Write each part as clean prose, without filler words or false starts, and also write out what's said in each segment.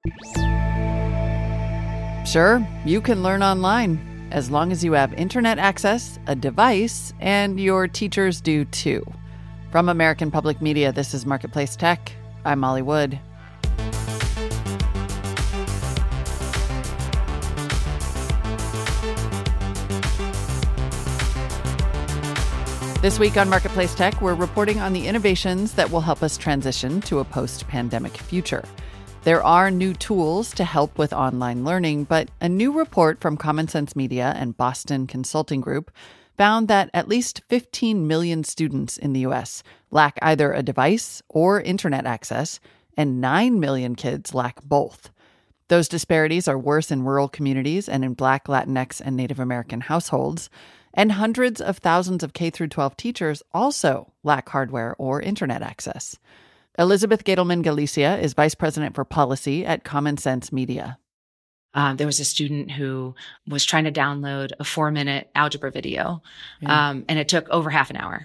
Sure, you can learn online as long as you have internet access, a device, and your teachers do too. From American Public Media, this is Marketplace Tech. I'm Molly Wood. This week on Marketplace Tech, we're reporting on the innovations that will help us transition to a post-pandemic future. There are new tools to help with online learning, but a new report from Common Sense Media and Boston Consulting Group found that at least 15 million students in the U.S. lack either a device or internet access, and 9 million kids lack both. Those disparities are worse in rural communities and in Black, Latinx, and Native American households, and hundreds of thousands of K-12 teachers also lack hardware or internet access. Elizabeth Gadelman-Galicia is Vice President for Policy at Common Sense Media. There was a student who was trying to download a 4-minute algebra video, and it took over half an hour.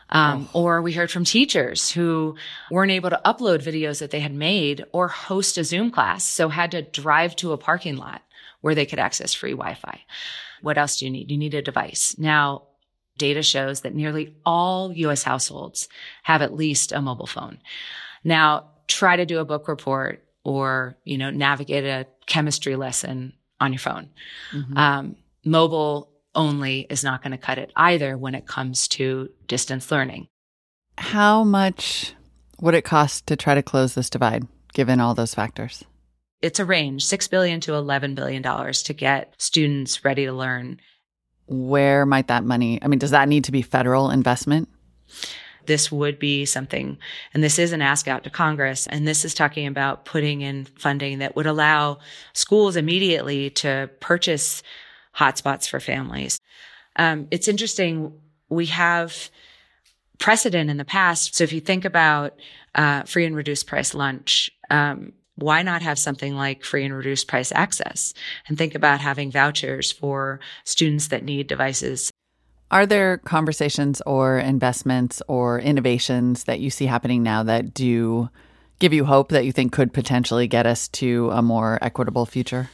Or we heard from teachers who weren't able to upload videos that they had made or host a Zoom class, so had to drive to a parking lot where they could access free Wi-Fi. What else do you need? You need a device. Now, data shows that nearly all U.S. households have at least a mobile phone. Now, try to do a book report or, navigate a chemistry lesson on your phone. Mm-hmm. Mobile only is not going to cut it either when it comes to distance learning. How much would it cost to try to close this divide, given all those factors? It's a range, $6 billion to $11 billion to get students ready to learn. Where might that money, does that need to be federal investment? This would be something, and this is an ask out to Congress, and this is talking about putting in funding that would allow schools immediately to purchase hotspots for families. It's interesting, we have precedent in the past. So if you think about free and reduced price lunch, why not have something like free and reduced price access? And think about having vouchers for students that need devices. Are there conversations or investments or innovations that you see happening now that do give you hope that you think could potentially get us to a more equitable future?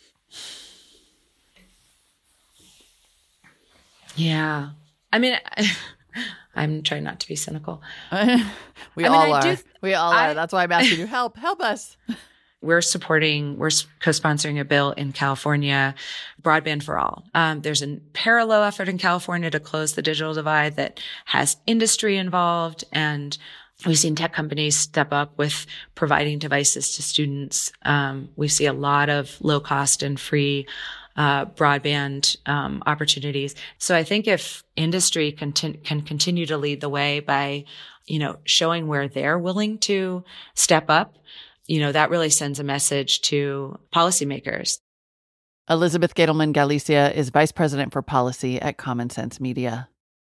Yeah. I'm trying not to be cynical. We all are. That's why I'm asking you, help us. We're co-sponsoring a bill in California, Broadband for All. There's a parallel effort in California to close the digital divide that has industry involved, and we've seen tech companies step up with providing devices to students. We see a lot of low cost and free broadband opportunities. So I think if industry can continue to lead the way by, showing where they're willing to step up, that really sends a message to policymakers. Elizabeth Gadelman-Galicia is Vice President for Policy at Common Sense Media.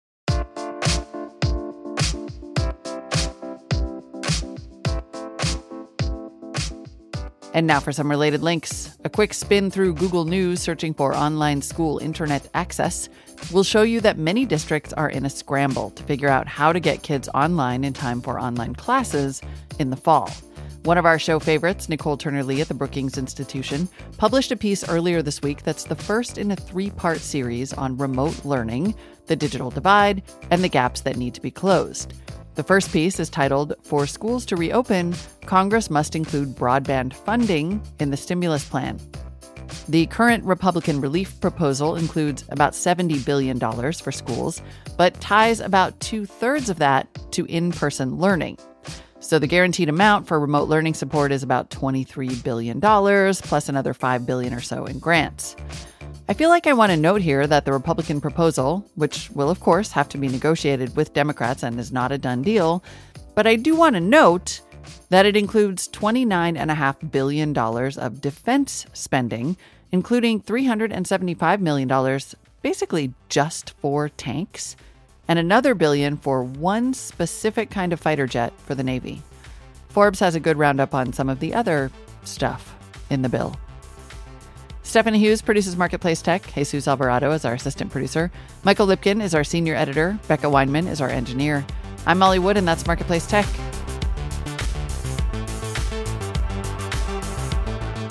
And now for some related links. A quick spin through Google News searching for online school internet access will show you that many districts are in a scramble to figure out how to get kids online in time for online classes in the fall. One of our show favorites, Nicole Turner-Lee at the Brookings Institution, published a piece earlier this week that's the first in a 3-part series on remote learning, the digital divide, and the gaps that need to be closed. The first piece is titled, "For Schools to Reopen, Congress Must Include Broadband Funding in the Stimulus Plan." The current Republican relief proposal includes about $70 billion for schools, but ties about 2/3 of that to in-person learning. So the guaranteed amount for remote learning support is about $23 billion, plus another $5 billion or so in grants. I feel like I want to note here that the Republican proposal, which will of course have to be negotiated with Democrats and is not a done deal, but I do want to note that it includes $29.5 billion of defense spending, including $375 million basically just for tanks, and another $1 billion for one specific kind of fighter jet for the Navy. Forbes has a good roundup on some of the other stuff in the bill. Stephanie Hughes produces Marketplace Tech. Jesus Alvarado is our assistant producer. Michael Lipkin is our senior editor. Becca Weinman is our engineer. I'm Molly Wood, and that's Marketplace Tech.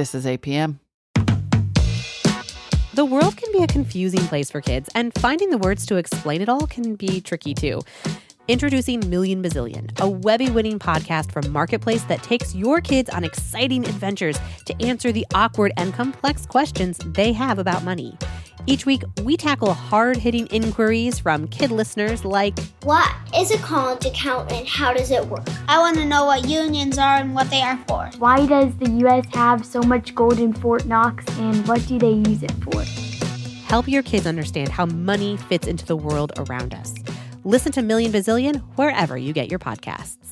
This is APM. The world can be a confusing place for kids, and finding the words to explain it all can be tricky too. Introducing Million Bazillion, a Webby-winning podcast from Marketplace that takes your kids on exciting adventures to answer the awkward and complex questions they have about money. Each week, we tackle hard-hitting inquiries from kid listeners like, what is a college account and how does it work? I want to know what unions are and what they are for. Why does the U.S. have so much gold in Fort Knox and what do they use it for? Help your kids understand how money fits into the world around us. Listen to Million Bazillion wherever you get your podcasts.